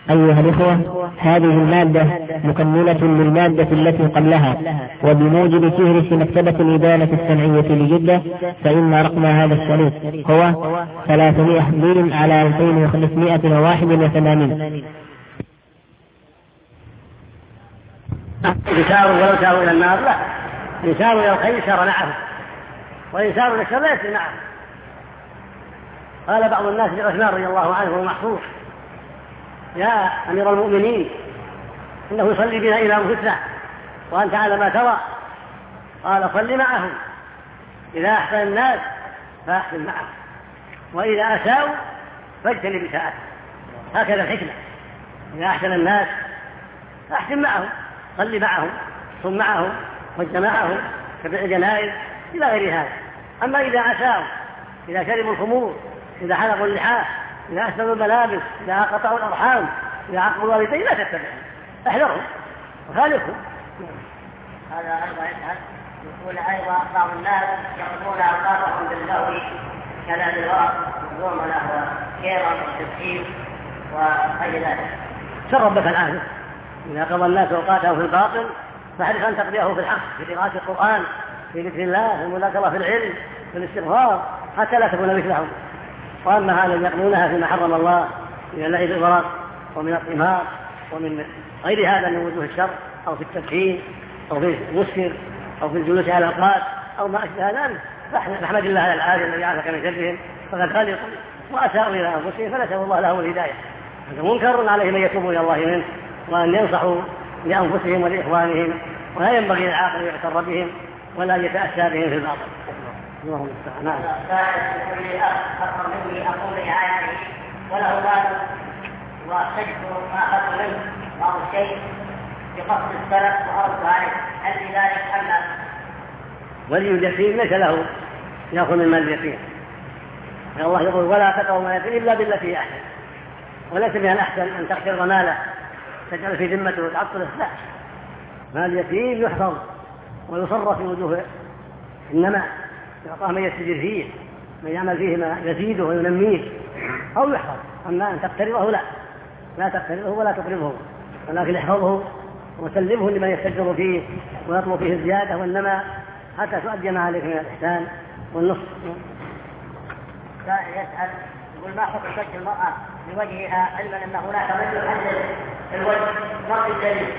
أيها الإخوة، هذه المادة مكملة للمادة التي قبلها، وبموجب فهرس مكتبة الإدانة السمعية لجدة، فإن رقم هذا الشريط هو 300 على 2581. يسار ولو ساروا إلى النار لا، يسار إلى الخير سار معه، ويسار إلى الشر لا يسير معه. قال بعض الناس لعثمان رضي الله عنه ومحفوظ: يا أمير المؤمنين، إنه يصلي بنا إمام فتنة وأنت على ما ترى. قال: صل معهم، إذا أحسن الناس فأحسن معهم، وإذا أساءوا فاجتنب إساءتهم. هكذا الحكمة، إذا أحسن الناس فأحسن معهم، صل معهم، صم معهم، وج معهم، تبع الجنائز إلى غير هذا. أما إذا أساءوا، إذا شربوا الخمور، إذا حلقوا اللحاف، إذا أسلموا الملابس، إذا قطعوا الأرحام، إذا عقوا الوالدين، لا تتبعهم، احذرهم وخالفهم. هذا أيضا يسأل، يقول أيضا بعض الناس يقضون أوقاتهم باللهو كلام الورق والظلم له كيرا والتسخير وغير ذلك. سر ربك العافية. إذا قضى الناس أوقاتهم في الباطل فاحرص أن تقضيه في الحق، في قراءة القرآن، في ذكر الله، في المذاكرة، في العلم، في الاستغفار، حتى لا تكون مثلهم. وأما هذا يقضونها فيما حرم الله من اللعب بالورق ومن القمار ومن غير هذا من وجوه الشر، أو في التدخين، أو في المسكر، أو في الجلوس على الأوقات، أو ما أشبه ذلك، فاحمد الله على العافية الذي عافاك من شرهم، فقد خلقوا وأساءوا إلى أنفسهم فنسأل الله لهم الهداية. هذا منكر عليهم أن يتوبوا إلى الله منه، وأن ينصحوا لأنفسهم ولإخوانهم، ولا ينبغي للعاقل أن يغتر بهم ولا يتأسى بهم في الباطل. اللهم المستعان. كل أخ مني أقوم بإعانته وله مال وأستجبر ما أخذت منه بعض الشيء بقصد السلف وأرد عليه، هل لذلك أم لا؟ ولي اليتيم ليس له يأخذ من مال اليتيم. الله يقول: ولا تقربوا مال اليتيم إلا بالتي هي أحسن. وليس من الأحسن أن تقترض ماله تجعل في ذمته وتعطله، لا. مال اليتيم يحفظ ويصرف في وجوه النماء، يعطاه من يستجر فيه، من يعمل فيه ما يزيده وينميه، أو يحفظ. أما أن تقترضه لا تقترضه ولا تقرضه، ولكن احفظه وسلمه لمن يستجر فيه ويطلب فيه الزيادة والنماء حتى تؤدي ما عليك من الإحسان والنصح. يسأل يقول: ما حكم وجه المرأة لوجهها علما أن هناك من يحلل الوجه مرء الجليل؟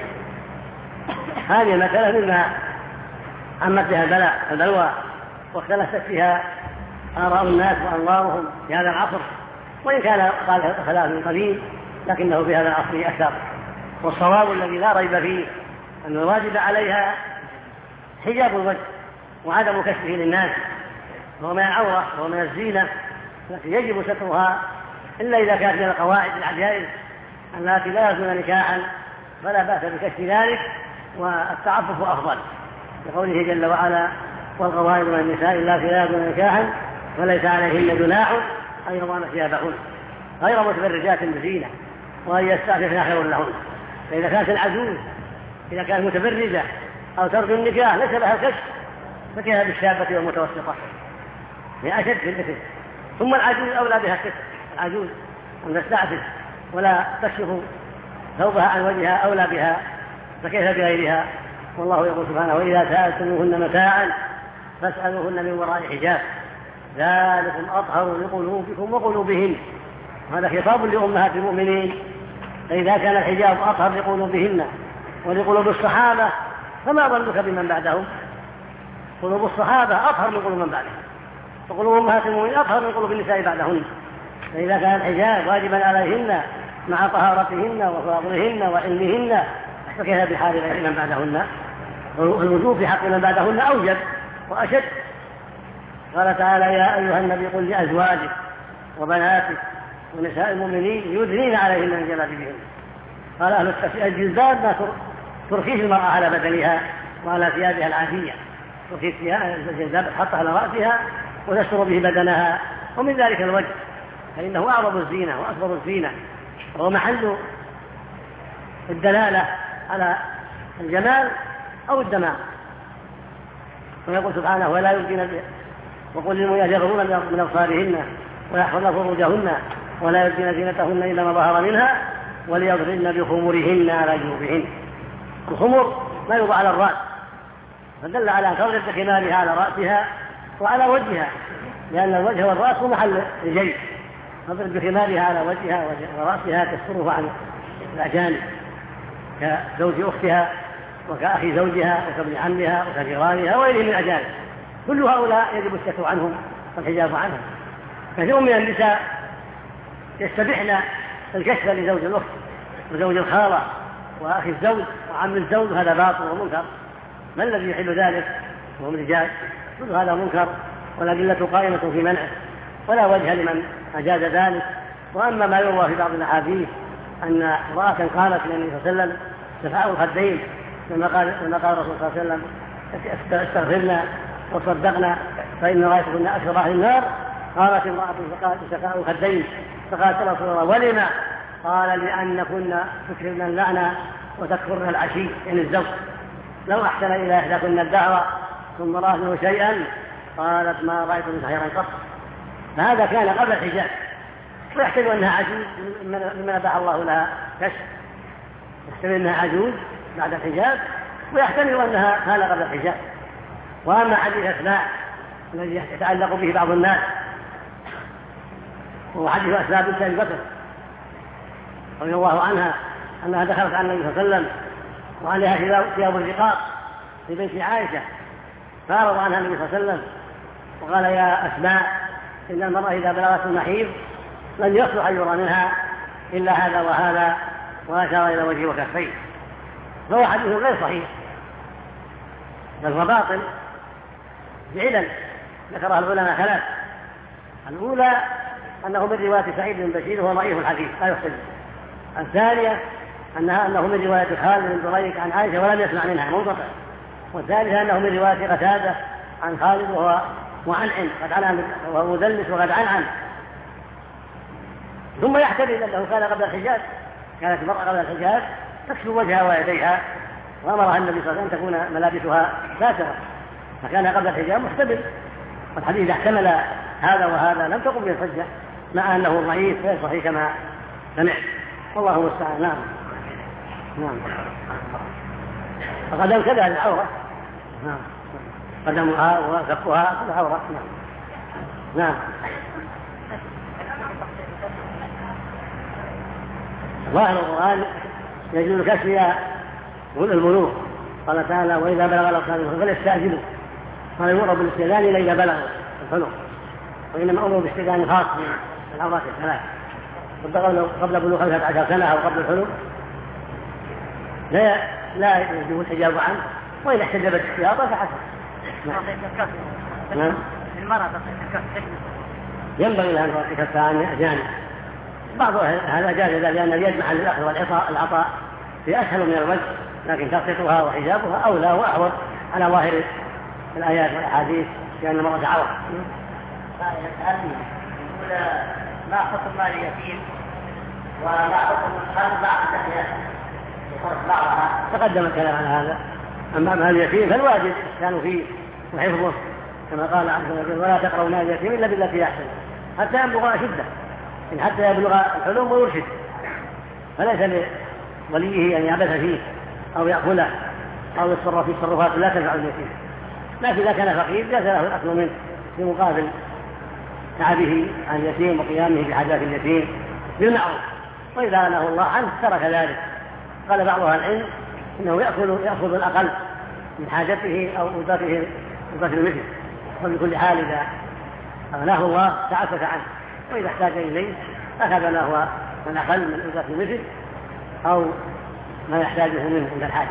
هذه المسألة مما عمت بها البلوى واختلفت فيها آراء الناس وأنظارهم في هذا العصر، وإن كان قال خلاف من قليل لكنه في هذا العصر أكثر. والصواب الذي لا ريب فيه أن الواجب عليها حجاب الوجه وعدم كشفه للناس، وهو من العورة وهو من الزينة التي يجب سترها، إلا إذا كانت من القواعد العجائز التي لا يجوز نكاحا فلا بأس بكشف ذلك، والتعفف أفضل، لقوله جل وعلا: والقواعد من النساء اللاتي لا يجوزن نكاحا فليس عليهن جناح أن يضعن ثيابهن غير متبرجات بزينة وأن يستعففن خير لهن. فإذا كانت العجوز إذا كانت متبرجة أو ترجو النكاح ليس لها كشف، فكيف بالشابة والمتوسطة؟ هي أشد في الإثم. ثم العجوز أولى بها الكشف، العجوز أن تستعفف ولا تكشف ثوبها عن وجهها أولى بها، فكيف بغيرها؟ والله يقول سبحانه: وإذا سألتموهن متاعا فاسألوهن من وراء حجاب ذلكم أطهر لقلوبكم وقلوبهن. هذا خطاب لأمهات المؤمنين. فإذا كان الحجاب أطهر لقلوبهن ولقلوب الصحابة فما ظنك بمن بعدهم؟ قلوب الصحابة أطهر من قلوب من بعدهم، وقلوب أمهات المؤمنين أطهر من قلوب النساء بعدهن. فإذا كان الحجاب واجبا عليهن مع طهارتهن وفضلهن وعلمهن، فكيف بحال غير من بعدهن؟ الوجوب في حق من بعدهن أوجب وأشد. قال تعالى: يا أيها النبي قل لأزواجك وبناتك ونساء المؤمنين يدنين عليهن من جلابيبهن. قال أهل الجلباب ما ترخيه المرأة على بدنها وعلى ثيابها العادية، ترخي الجلباب تحطها على رأسها وتستر به بدنها، ومن ذلك الوجه، فإنه أعظم الزينة وأكبر الزينة، وهو محل الدلالة على الجمال أو الدماء. ويقول سبحانه: ولا يبدين وقل للمؤمنات يغضضن من أبصارهن ويحفظن فروجهن ولا يبدين زينتهن إلا ما ظهر منها وليضربن بخمرهن على جيوبهن. الخمر ما يوضع على الرأس، فدل على تضرب بخمارها على رأسها وعلى وجهها، لأن الوجه والرأس هو محل الجيب، تضرب بخمارها على وجهها ورأسها تستره عن الأجانب كزوج أختها وكأخ زوجها وكابن عمها وكجيرانها وغيرهم من الأجانب. كل هؤلاء يجب الستر عنهم والحجاب عنهم. كثير من النساء يستبحن الكشف لزوج الأخت وزوج الخالة وأخ الزوج وعم الزوج، هذا باطل ومنكر. ما الذي يحل ذلك وهم رجال؟ كل هذا منكر والأدلة قائمة في منعه، ولا وجه لمن أجاز ذلك. وأما ما يروى في بعض الأحاديث أن امرأة قالت للنبي صلى الله عليه وسلم تفاءل الخدين لما قال الرسول صلى الله عليه وسلم استغفرنا وصدقنا فإن رأيتكن أكثر أهل النار، قالت امرأة تفاءل الخدين فقالت يا رسول الله ولما؟ قال لأن كنا تكثرن اللعنة وتكفرن العشي، يعني الزوج. لو أحسن إلى إحداكن الدعوة ثم رأت منه شيئا قالت ما رأيت من خيرا قط. فهذا كان قبل الحجاب، ويحتمل أنها عجوز ممن أباح الله لها كشف، يحتمل أنها عجوز بعد الحجاب، ويحتمل أنها كان قبل الحجاب. وأما حديث أسماء الذي يتعلق به بعض الناس وهو حديث أسماء بنت أبي بكر رضي الله عنها أنها دخلت على النبي صلى الله عليه وسلم وعليها ثياب الرقاق في بيت عائشة، فأعرض عنها النبي صلى الله عليه وسلم وقال يا أسماء إن المرأة إذا بلغت المحيض لن يصلح أن يرى منها إلا هذا وهذا، وأشار إلى وجهه وكفيه. فهو حديث غير صحيح بل هو باطل بعلل ذكرها العلماء ثلاث. الأولى أنه من رواية سعيد بن بشير وهو ضعيف الحديث لا يحتج. الثانية أنه من رواية خالد بن دريك عن عائشة ولم يسمع منها منقطع. والثالثة أنه من رواية قتادة عن خالد وهو معنعن وهو مدلس وقد عنعن. ثم يحتمل أنه كان قبل الحجاب، كانت المرأة قبل الحجاب تكشف وجهها ويديها وأمرها النبي صلى الله عليه وسلم أن تكون ملابسها ساترة، فكان قبل الحجاب محتمل. والحديث إذا احتمل هذا وهذا لم تقم به الحجة، مع أنه ضعيف غير صحيح كما سمعت، والله المستعان. نعم نعم. فقدم كذا العورة، نعم، قدمها وكفها العورة. نعم نعم. ظاهر القرآن يجوز كشف البلوغ، قال تعالى وإذا بلغ الأطفال فليستأذنوا، قال يؤمر بالاستئذان إذا بلغ الحلم، وإنما أمر بالاستئذان خاص بالعورات الثلاث. قبل بلوغ 15 سنة أو قبل الحلم لا يجب الحجاب عنه، وإذا احتجبت السياطة فحسن. نعم. ينبغي لها أن تغطي كفها عن أجانب. بعض هذا جاز لأن يجمع الأخذ والعطاء في أسهل من الوجه، لكن تغطيتها وحجابها أولى وأعوض على ظاهر الآيات والأحاديث لأن المرأة عورة. ما حكم مال اليتيم وما حكم خلق بعض التحيات بعضها؟ تقدم الكلام على هذا. أما مال اليتيم فالواجب كانوا فيه وحفظه كما قال عز وجل ولا تقربوا مال اليتيم إلا بالتي أحسن حتى يبلغ أشده، حتى يبلغ الحلم ويرشد، فليس لوليه أن يعبث فيه أو يأكله أو يتصرف في تصرفات لا تنفع اليتيم. لكن إذا كان فقير جاز له الأكل منه في مقابل تعبه عن اليتيم وقيامه بحاجات اليتيم بالمعروف، وإذا أنه الله عنه ترك ذلك. قال بعض أهل العلم إنه يأخذ الأقل من حاجته أو أجرته المثل، وبكل حال إذا أغناه الله تعفف عنه، وإذا احتاج إليه أخذ ما هو من أقل من أجرة المثل أو ما يحتاجه منه عند الحاجة.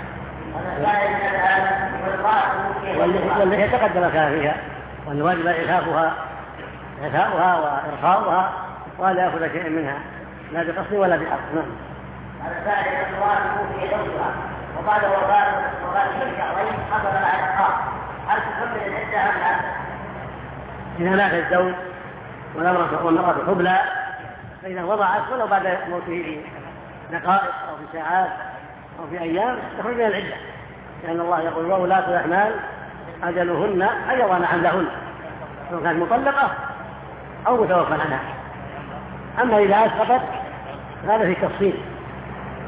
واللي يتقدم كان فيها وأن واجب إعفاؤها وإرخاؤها ولا يأخذ شيء منها لا بقصد ولا بحق. هذا ثالث المرأة في زوجها وبعد وفاة شهرين حصل لها إرخاء، هل تكمل العدة أم لا؟ إذا مات الزوج والمرأة حبلى فإذا وضعت ولو بعد موته بدقائق أو في ساعات أو في أيام تخرج من العدة، لأن الله يقول وولاة الأحمال أجلهن أن يضعن حملهن، سواء كانت مطلقة أو متوفى عنها. أما إذا أسقطت هذا في تفصيل،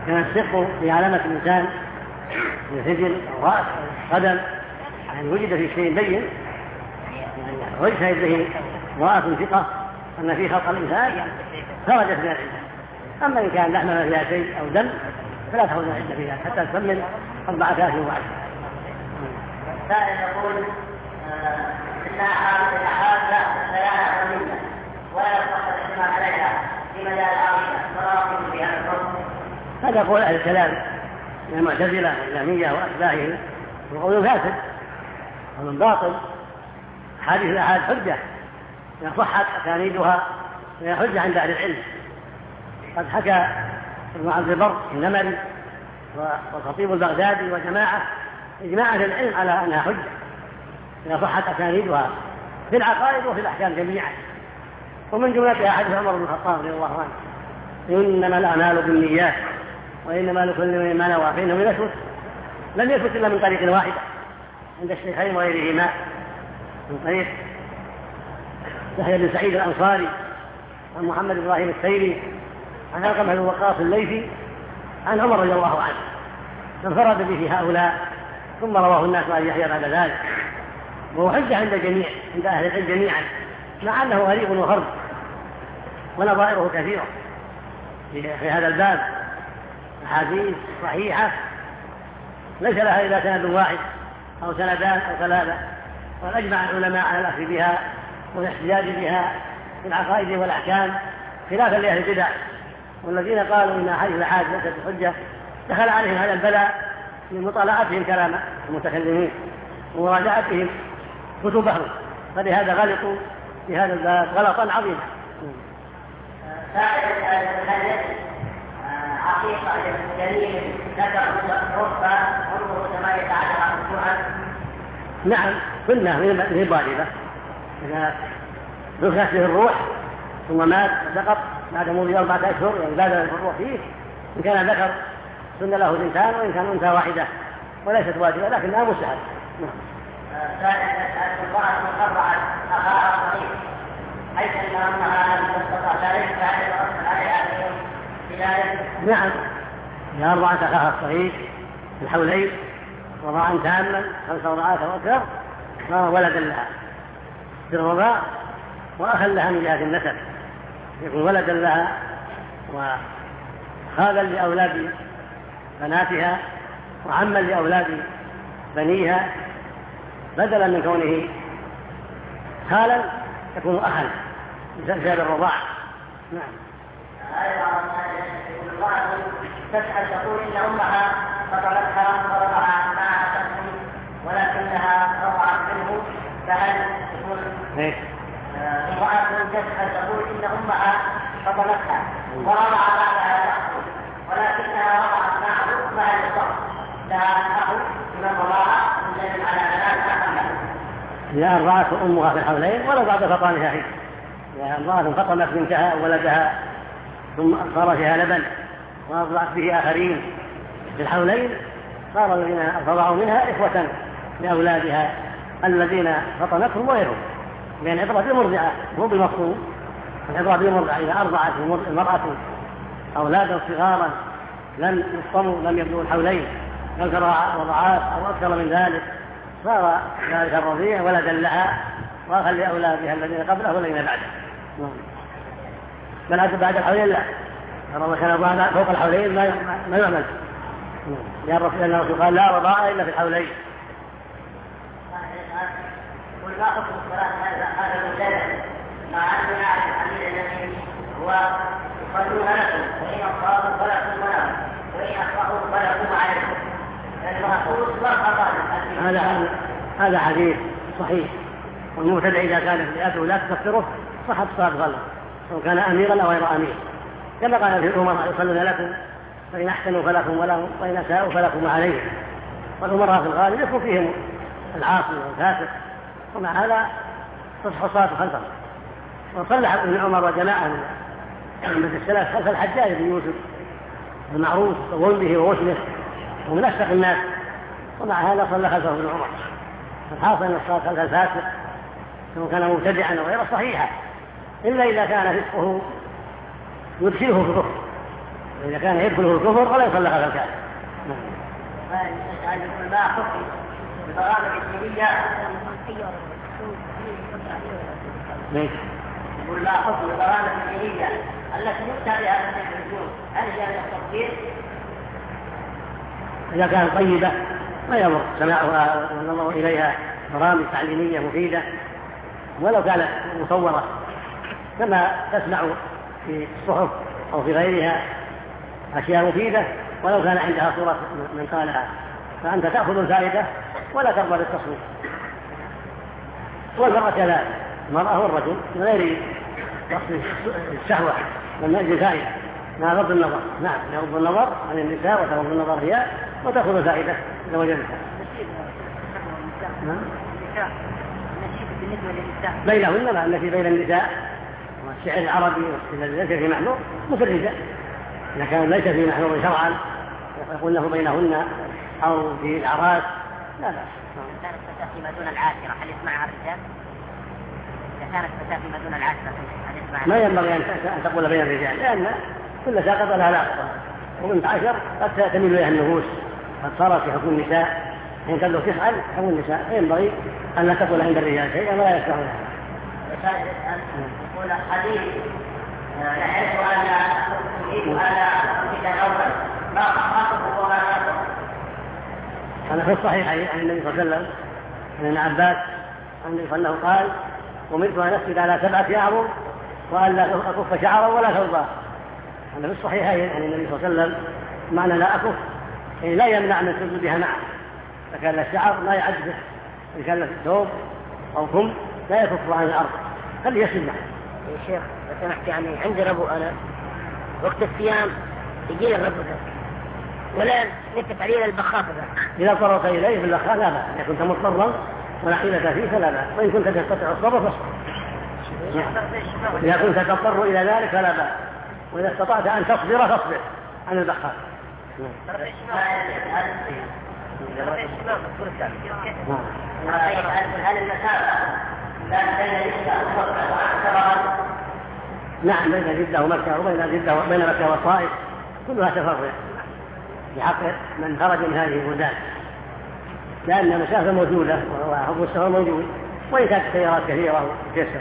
كان السق في علامة الإنسان من الرجل أو رأس أو قدم، يعني وجد في شيء بين، يعني وجد به امرأة ثقة أن في خلق الإنسان خرجت من العدة. أما إن كان لحم ما فيها شيء أو دم فلا تخرج من العدة في ذلك حتى تكمل 14 وعشر. سائل يقول إنها حادثة لا منها ولا يصح الاعتماد عليها في مجال العقيدة ولا نقول في هذا الحكم. هذا قول أهل الكلام من المعتزلة والجهمية وأتباعهم، وقول فاسد ومن باطل. حديث الآحاد حجة إذا صحت أسانيدها فهي حجة عند أهل العلم. قد حكى ابن عبد البر النمري والخطيب البغدادي وجماعة إجماع أهل العلم على أنها حجة إذا صحت أسانيدها في العقائد وفي الأحكام جميعا. ومن جملتها حديث عمر بن الخطاب رضي الله عنه: إنما الأعمال بالنيات وإنما لكل امرئ ما نوى، فإنه لم يثبت إلا من طريق واحدة عند الشيخين وغيرهما، من طريق يحيى بن سعيد الأنصاري عن محمد بن إبراهيم السيري عن علقمة بن وقاص الليثي عن عمر رضي الله عنه، فانفرد به هؤلاء ثم رواه الناس عن يحيى بعد ذلك، وهو حجة عند الجميع عند أهل العلم جميعا، مع أنه غريب وفرد ونظائره كثيرة في هذا الباب. أحاديث صحيحة ليس لها إلا سند واحد أو سندان أو ثلاثة، وأجمع العلماء على الأخذ بها والاحتجاج بها في العقائد والأحكام، خلافا لأهل البدع والذين قالوا إن أحاديث الآحاد ليست بحجة. دخل عليهم هذا البلاء من مطالعتهم كلام المتكلمين ومراجعتهم كتبهم، فلهذا غلطوا في هذا الباب غلطا عظيما. عقيقة جميل ذكر رفع عمره 18 أسبوعا. نعم، كنا من البالغة إذا دخلت به الروح ثم مات سقط بعد مضي 4 أشهر، يعني بعد الروح فيه، إن كان ذكر سن له ثنتان وإن كان أنثى واحدة، وليست واجبة لكنها مستحب. المرأة مقرعة أخاها صغير حيث أنها لم تستطع ذلك فهل يترتب عليها بذلك؟ نعم، إذا أرضعت أخاها الصغير في الحولين رضاعا تاما 5 رضعات أو أكثر صار ولدا لها في الرضاع وأخا لها من جهة النسب، يكون ولدا لها وخالا لأولاد بناتها وعما لأولاد بنيها، بدلا من كونه خالا يكون أخا بسبب الرضاع. نعم. تسأل تقول إن أمها فطلتها فرضعها معها تأكل ولكنها رضعت منه، فهل تكون امرأة تسأل تقول إن أمها فطلتها ورضع بعدها تأكل ولكنها رضعت معه، فهل يصح لها أخ من الرضاعة يدل على بناتها أم لا؟ إذا أرضعت أمها في الحولين ولو بعد فطامها هي، إذا امرأة فطمت بنتها أو ولدها ثم صار فيها لبن وأرضعت به آخرين في الحولين، صار الذين رضعوا منها إخوة لأولادها الذين فطمتهم وغيرهم، لأن العبرة بالمرضعة مو بالمفطوم، العبرة بالمرضعة. إذا أرضعت المرأة أولادا صغارا لم يفطموا لم يبلغوا الحولين بل رضعات أو أكثر من ذلك، صار ذلك الرضيع ولدا لها وأخا لأولادها الذين قبله والذين بعده. بل بعد الحولين لا، رضا كان فوق الحولين ما يعمل. يا الرسول قال لا رضاء إلا في الحولين. قل ما حكم الصلاة هذا المجتهد مع أننا نعرف أمير الذي هو يصلون لكم وإن أصابوا فلكم ولهم وإن أخطأوا فلكم عليكم، المحفوظ والخطأ. هذا حديث صحيح، والمبتدع إذا كان فئته لا تكفره صحت صلاة غلط سواء كان أميرا أو غير أمير، كما قال في الأمراء يصلون لكم فإن أحسنوا فلكم ولهم وإن أساءوا فلكم عليهم. والأمراء في الغالب يكون فيهم العاصي والفاسق، ومع هذا تصح الصلاة خلفهم. وصلح ابن عمر وجماعة من السلف خلف الحجاج بن يوسف المعروف وولده ووشمه ومن أشرف الناس، ومع هذا صلى خلفه ابن عمر. الحاصل أن الصلاة خلف الفاسق سواء كان مبتدعا أو غير صحيحة، إلا إذا كان فسقه يدخله في الكفر، إذا كان يدخله الكفر فلا يصلى خلف الكعبة. يقول ما حكم البرامج الدينية يقول ما حكم البرامج الدينية التي يؤتى بها من التلفزيون، هل هي من التطبيق؟ إذا كانت طيبة ما يمر سماعها والنظر إليها برامج تعليمية مفيدة، ولو كانت مصورة كما تسمع في الصحف أو في غيرها أشياء مفيدة، ولو كان عندها صورة من قالها، فأنت تأخذ الفائدة ولا ترضى بالتصوير. والمرأة كذلك، المرأة والرجل من غير الشهوة من أجل الفائدة مع غض النظر. نعم، يغض النظر عن النساء وتغض النظر هي وتأخذ الفائدة إذا وجدتها. بينهن مع التي بين النساء والشعر العربي والذي ليس في محذور مفرجة، إذا كان ليس في محذور شرعا يقول له بينهن أو في الأعراس لا بأس. إذا كانت فتاة فيما دون العاشرة هل يسمعها الرجال؟ إذا كانت فتاة فيما دون العاشرة هل يسمعها؟ ما ينبغي أن تقول بين الرجال، لأن كل ساقط لها لاقطة، وبنت عشر قد تميل إليها النفوس، قد صارت في حكم النساء، إن كان له تفعل حكم النساء، فينبغي أن لا تقول عند الرجال شيئا ولا يسمع لها. يقول حديث نعرف أن تريد أن أخرج الأول ما خاطبه وما خاطبه. هذا في الصحيحين عن النبي صلى الله عليه وسلم عن ابن عباس أنه قال: أمرت أن أسجد على 7 أعظم وأن لا أكف شعرا ولا ثوبا. هذا في الصحيحين عن النبي صلى الله عليه وسلم معنى لا أكف يعني لا يمنع من سجودها معه، فكان الشعر لا يعجزه، إن كان الثوب أو كم لا يكف عن الأرض خلي يسجد معه. يا شيخ لو سمحت، يعني عندي ربو أنا وقت الصيام يجي الربو ذاك ولا نكت عليه البخاخ ذاك، إذا اضطررت إليه في البخاخ لا بأس، إذا كنت مضطرا ولا حيلة فيه فلا بأس، وإن كنت تستطيع الصبر فاصبر. إذا كنت تضطر إلى ذلك فلا بأس، وإذا استطعت أن تصبر فاصبر عن البخاخ. هل المسافة بين جدة ومكة نعم، بين جدة ومكة وبين مكة والطائف كلها تفرع بحق من خرج من هذه البلدان، لأن المسافة موجودة وحب السفر موجود، وإن كانت السيارات كثيرة وكثيرة.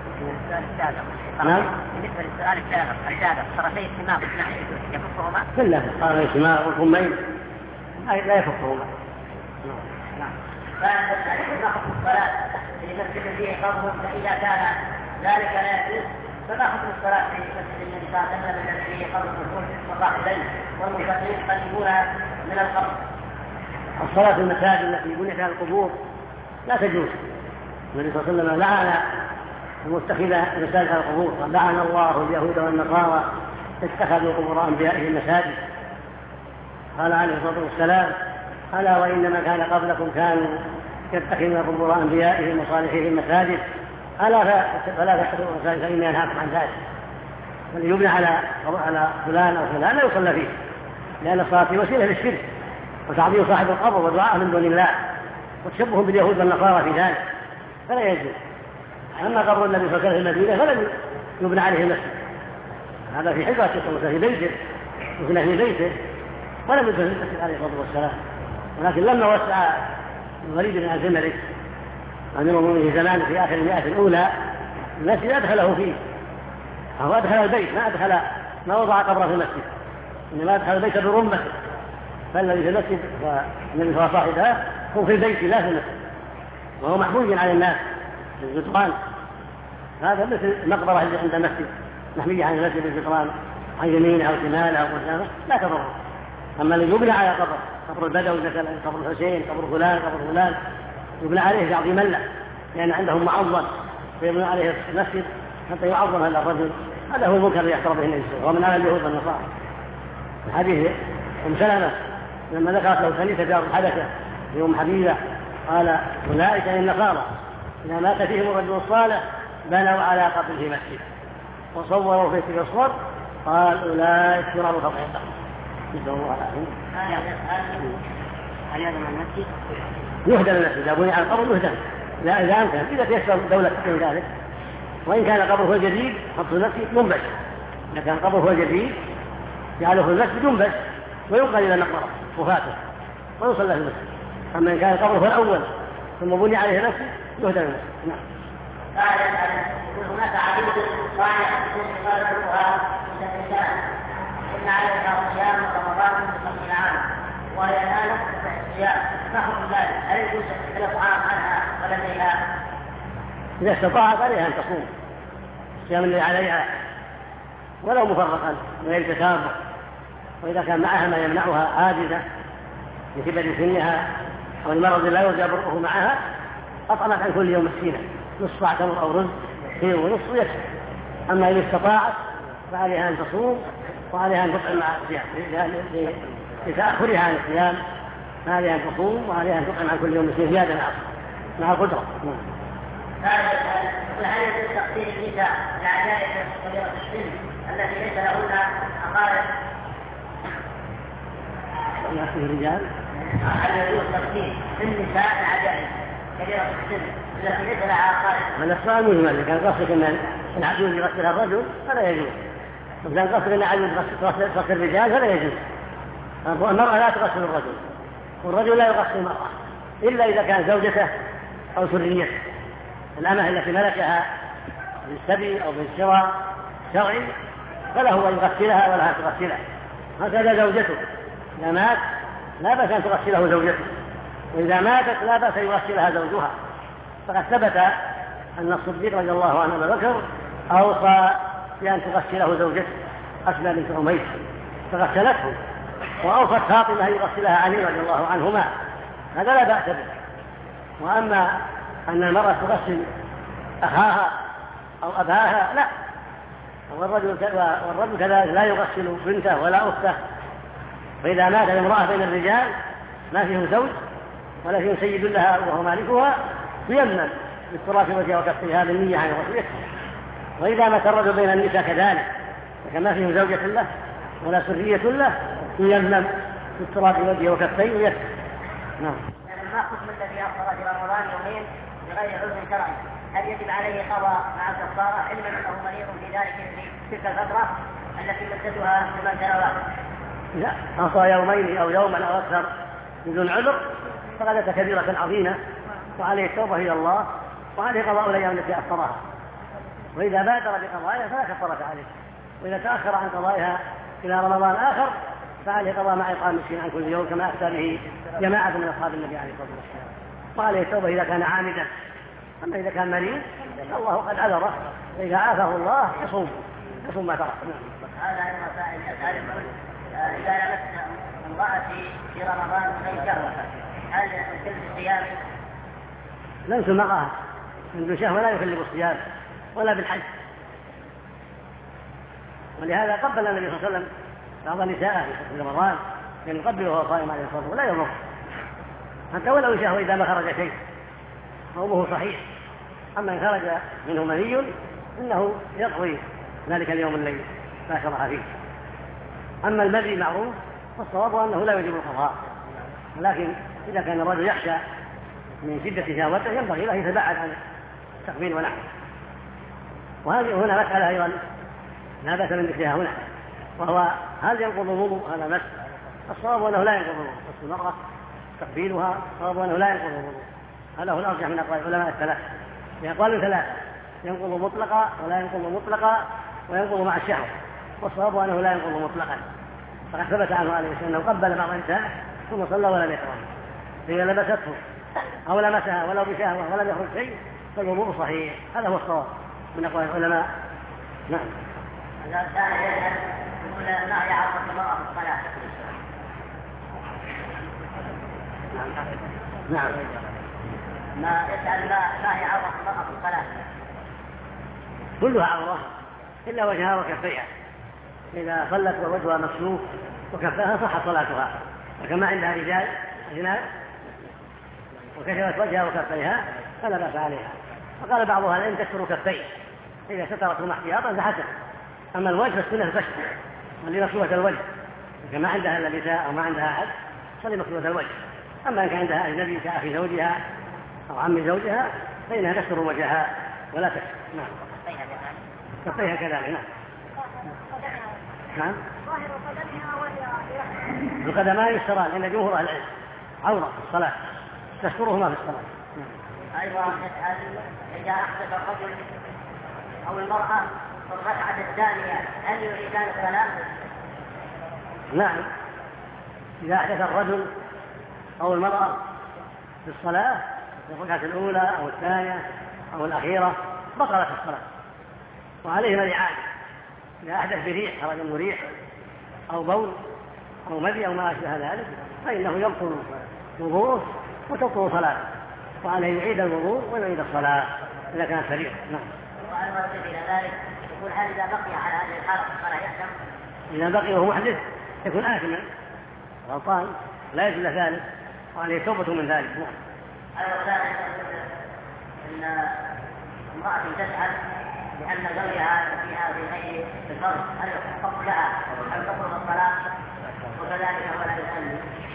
نعم. بالنسبة للسؤال السابق طرفي السماء يفكهما؟ كلها طرفي السماء والكمين لا يفكهما. نعم. فنأخذ الصلاة في مسجد فيه قبر، فإذا كان ذلك لا يجوز فنأخذ الصلاة في مسجد النبي صلى الله عليه وسلم الذي فيه قبر الرسول والراحلين والمصلين قريبون من القبر. الصلاة في المساجد التي بنيت على القبور لا تجوز. النبي صلى الله عليه وسلم لعن المتخذ مساجد على القبور، ولعن الله اليهود والنصارى اتخذوا قبور أنبيائهم مساجد. قال عليه الصلاة والسلام: ألا وإنما كان قبلكم كانوا يتخذون قبور أنبيائهم وصالحيهم مساجد، ألا فلا تتخذوا مساجد فإني أنهاكم عن ذلك. الذي يبنى على فلان أو فلان لا يصلى فيه، لأن الصلاة وسيلة للشرك وتعظيم صاحب القبر ودعاء من دون الله وتشبه باليهود والنصارى في ذلك، فلا يجوز. أما قبر النبي صلى الله عليه وسلم في المدينة فلم يبنى عليه مسجد، هذا في حجرة في بيته وفي في بيته ولم يبنى المسجد عليه الصلاة والسلام. ولكن لما وسع الوليد بن عبد الملك أمير المؤمنين في زمان في آخر المئة الأولى المسجد أدخله فيه، أو أدخل البيت ما وضع قبره في المسجد، إنما أدخل البيت برمته، فالذي في المسجد والنبي صلى الله عليه وسلم هو في البيت لا في المسجد، وهو محمود على الناس بالجدران. هذا مثل المقبرة اللي عند المسجد محمية عن المسجد بالجدران عن يمينه أو شماله أو قدامه لا تضر. أما اللي يبنى على قبر البدوي مثلا قبر الحسين قبر فلان يبنى عليه تعظيما له، لأن عندهم معظم فيبنى عليه المسجد حتى يعظم هذا الرجل، هذا هو المنكر الذي يحترم به النبي ومن على اليهود والنصارى. الحديث أم سلمة لما ذكرت له كنيسة حدثة يوم حبيبة قال: أولئك النصارى إذا مات فيهم الرجل الصالح بنوا على قبره مسجد وصوروا في تلك الصور، قال: أولئك شرار الخطيئة. هل يهدم المسجد؟ يهدم المسجد إذا بني على القبر يهدم، لا إذا أمكن، إذا تيسر دولة من ذلك. وإن كان قبره الجديد حط المسجد منبش، إذا كان قبره الجديد يعلق في المسجد ينبش وينقل إلى المقبرة وفاته ويصلى في المسجد. أما إن كان قبره الأول ثم بني عليه المسجد يهدى المسجد. نعم. قال هناك عديد صالح قال الفقهاء إن عليها صيام رمضان من العام وهي الآن الصيام فحكم ذلك هل يجوز الإطعام عنها ولديها؟ إذا استطاعت عليها أن تصوم الصيام الذي عليها ولو مفرقا من غير تتابع، وإذا كان معها ما يمنعها عاجزة لكبر سنها أو المرض لا يرجى برؤه معها أطعمت عن كل يوم مسكينا نصف صاع تمر أو رز كيلو ونصف يكفي. أما إذا استطاعت فعليها أن تصوم وعليها أن تطعم مع الصيام لتأخرها عن الصيام، عليها أن تصوم وعليها أن تطعم عن كل يوم مسكين زيادة مع القدرة. هل يجوز تقدير النساء العجائز كبيرة السن التي ليس لهن أقارب؟ الرجال هل يجوز تقدير النساء العجائز كبيرة السن التي ليس لها أقارب؟ هذا السؤال مجمل. إذا كان قصدك أن العجوز يغسلها الرجل فلا يجوز، وإذا كان قصدك أن العجوز تغسل الرجال فلا يجوز. المرأة لا تغسل الرجل والرجل لا يغسل المرأة إلا إذا كان زوجته أو سريته. الأمة التي ملكها بالسبي أو بالشراء شرعي فله أن يغسلها ولا تغسلها. هكذا زوجته إذا مات لا بأس أن تغسله زوجته، وإذا ماتت لا بأس أن يغسلها زوجها. فقد ثبت أن الصديق رضي الله عنه أبا بكر أوصى بأن تغسله زوجته أسماء بنت أميس فغسلته، وأوصت فاطمة أن يغسلها علي رضي الله عنهما، هذا لا بأس به. وأما أن المرأة تغسل أخاها أو أباها لا، والرجل كذلك لا يغسل بنته ولا أخته. فإذا مات الامرأة بين الرجال ما فيه زوج ولا فيه سيد لها وهو مالكها ييمن بالتراب وجهها وكفيها بالنية عن غسله. وإذا مات الرجل بين النساء كذلك فكما فيه زوجة له ولا سرية له ييمن بالتراب وجهه وكفيه ويكفي. نعم. ما حكم الذي أفطر في رمضان يومين بغير عذر شرعي؟ هل يجب عليه قضاء مع الكفارة علما أنه مريض في ذلك في تلك الفترة التي مدتها 8 سنوات؟ لا، أعطى يومين أو يوما أو أكثر بدون عذر فقد أتى كبيرة عظيمة وعليه التوبة إلى الله وعليه قضاء الأيام التي أفطرها. وإذا بادر بقضائها فلا كفارة عليه، وإذا تأخر عن قضائها إلى رمضان آخر فعليه قضاء مع إطعام مسكين عن كل يوم كما أفتى به جماعة من أصحاب النبي عليه الصلاة والسلام. وعليه التوبة إذا كان عامدا. أما إذا كان مريض الله قد عذره، وإذا عافاه الله يصوم ما ترك. هذا أيضا سائل إذا لمست امرأتي في رمضان غير شهوة هل يخل بالصيام؟ لمس المرأة من شهوة لا يخل بالصيام ولا بالحج. ولهذا قبل النبي صلى الله عليه وسلم بعض نساءه في رمضان كان يقبله وهو صائم عليه الصلاة ولا يضر حتى ولو شهوة إذا ما خرج شيء صومه صحيح. أما إن خرج منه مني إنه يقضي ذلك اليوم الذي لا شرع فيه. أما المذي معروف فالصواب أنه لا يجب القضاء، ولكن إذا كان الرجل يخشى من شدة شهوته ينبغي له يتباعد عن التقبيل ونحوه. وهذه هنا مسألة أيضا لا بأس من مثلها هنا، وهو هل ينقض الوضوء؟ هذا مس. الصواب أنه لا ينقض الوضوء، بس المرأة تقبيلها الصواب أنه لا ينقض الوضوء. هذا هو الأرجح من أقوال العلماء الثلاثة. أقوال ثلاثة: ينقض مطلقا ولا ينقض مطلقا وينقض مع الشهوة. والصواب أنه لا ينقض مطلقا، فقد ثبت عنه عليه السلام أنه قبل بعض النساء ثم صلى ولم يحرم. فإذا لبسته أو لمسها ولو بشهوة ولم يخرج شيء فالوضوء صحيح. هذا هو الصواب من أقوال العلماء. نعم. إذا كان يقول لا يعرف المرأة في الصلاة. نعم. ما يسأل لا يعرف المرأة في الصلاة. كلها عورة إلا وجهها وكفيها. إذا صلت ووجهها مكشوف وكفاها صحت صلاتها، وكما عندها رجال أجناد وكشفت وجهها وكفيها فلا بأس عليها. وقال بعضها العلم تستر كفيه، إذا سترتهما احتياطا فحسن. أما الوجه فالسنة الكشف ولمكشوفة الوجه، كما عندها النساء أو ما عندها أحد فلمكشوفة الوجه. أما إن كان عندها أجنبي كأخي زوجها أو عم زوجها فإنها تستر وجهها ولا تكشف. نعم. كفيها كذلك. نعم. ظاهر قدمها وهي القدمان يستران عند جمهور أهل العلم عورة في الصلاة تسترهما في الصلاة. أيضا نسأل إذا أحدث الرجل أو المرأة في الركعة الثانية هل يعيدان الصلاة؟ نعم، إذا أحدث الرجل أو المرأة في الصلاة في الركعة الأولى أو الثانية أو الأخيرة بطلت الصلاة وعليهما الإعادة. إذا أحدث بريح خرج مريح أو بول أو مذي أو ما أشبه ذلك فإنه يبطل وضوءه وتبطل صلاته وعليه يعيد الوضوء ويعيد الصلاة إذا كانت فريضة. نعم. وعلى الرجل إلى ذلك يقول هل إذا بقي على هذه الحالة فلا يحكم؟ إذا بقي وهو محدث يكون آثما غلطان لا يجوز ذلك وعليه توبة من ذلك. نعم. على الثالث أن امرأة تسأل لأن زوجها فيها في غير الفرض هل يحق لها أن تطلب الصلاة وكذلك ولا يصلي؟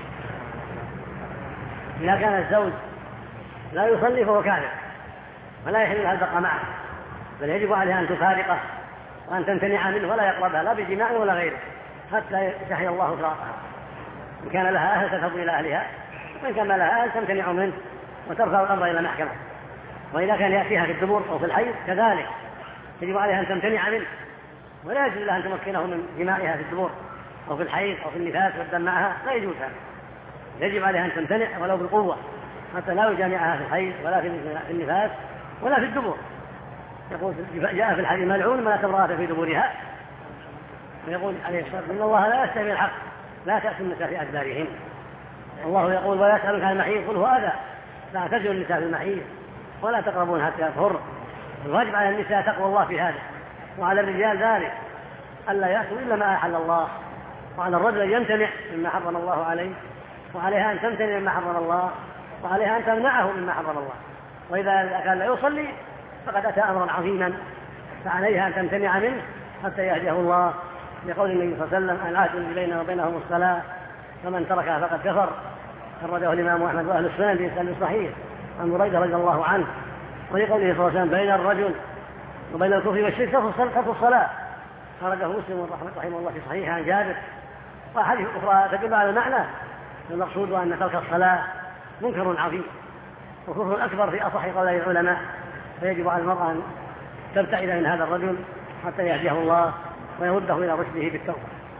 إذا كان الزوج لا يصلي فهو كافر ولا يحل لها البقاء معه بل يجب عليها أن تفارقه وأن تمتنع منه ولا يقربها لا بجماع ولا غيره حتى يحيي الله فراقها. إن كان لها أهل تفضل إلى أهلها وإن كان لها أهل تمتنع منه وترفع الأمر إلى محكمة. وإذا كان يأتيها في الدبور أو في الحيض كذلك يجب عليها أن تمتنع منه ولا يجوز لها أن تمكنه من جماعها في الدبور أو في الحيض أو في النفاس والدم معها لا يجوز هذا. يجب عليها أن تمتنع ولو بالقوة حتى لا يجامعها في الحيض ولا في النفاس ولا في الدبور. يقول جاء في الحديث ملعون من لا تمرأة في دبورها ويقول عليه الصلاة والسلام إن الله لا يستحي الحق لا تأتوا النساء في أدبارهن. الله يقول ولا يسألك عن المحيض قل هو أذى لا تجوا النساء في المحيض ولا تقربون حتى يطهر. الواجب على النساء تقوى الله في هذا وعلى الرجال ذلك ألا يأتوا إلا ما أحل الله وعلى الرجل أن يمتنع مما حرم الله عليه وعليها أن تمتنع مما حرم الله وعليها أن تمنعه مما حرم الله. وإذا كان لا يصلي فقد أتى أمرا عظيما فعليها أن تمتنع منه حتى يهديه الله لقول النبي صلى الله عليه وسلم العهد الذي بيننا وبينهم الصلاة فمن تركها فقد كفر. خرجه الإمام أحمد وأهل السنن بإسناد صحيح عن بريدة رضي الله عنه ولقوله صلى الله عليه وسلم بين الرجل وبين الكفر والشرك ترك الصلاة. خرجه مسلم رحمه الله في صحيح عن جابر وأحاديث أخرى تدل على المعنى. المقصود أن ترك الصلاة منكر عظيم وكفر أكبر في أصح قولي العلماء فيجب على المرأة أن تبتعد من هذا الرجل حتى يهديه الله ويرده إلى رشده بالتوبة.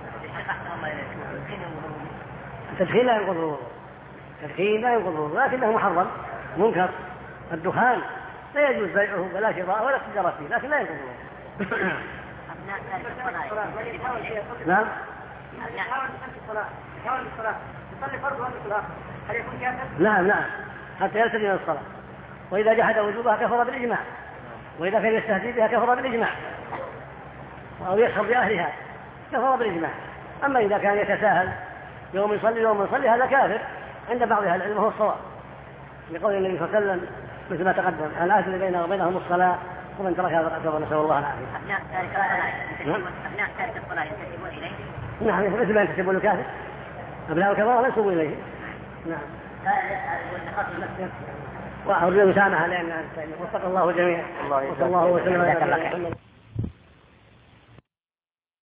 التدخين لا ينقض الوضوء التدخين لا ينقض الوضوء لكنه محرم منكر. الدخان لا يجوز بيعه ولا شراءه ولا تجارة فيه لكن لا ينقض الوضوء. نعم. نعم حتى يلتزم الصلاة وإذا جحد وجوبها كفر بالإجماع وإذا كان يستهزئ بها كفر بالإجماع أو يسخر بأهلها كفر بالإجماع. أما إذا كان يتساهل يوم يصلي يوم يصلي هذا كافر عند بعض أهل العلم وهو الصواب لقول النبي صلى الله عليه وسلم مثل ما تقدم العهد الذي بيننا وبينهم الصلاة ومن تركها فقد كفر نسأل الله العافية. أبناء تارك الصلاة ينتسبون إليه. نعم مثل ما ينتسبون الكافر أبناء الكفار لا ينسبون إليه. نعم. وأرجو المسامحة لأن وفق الله جميعا. وصلى الله وسلم على محمد.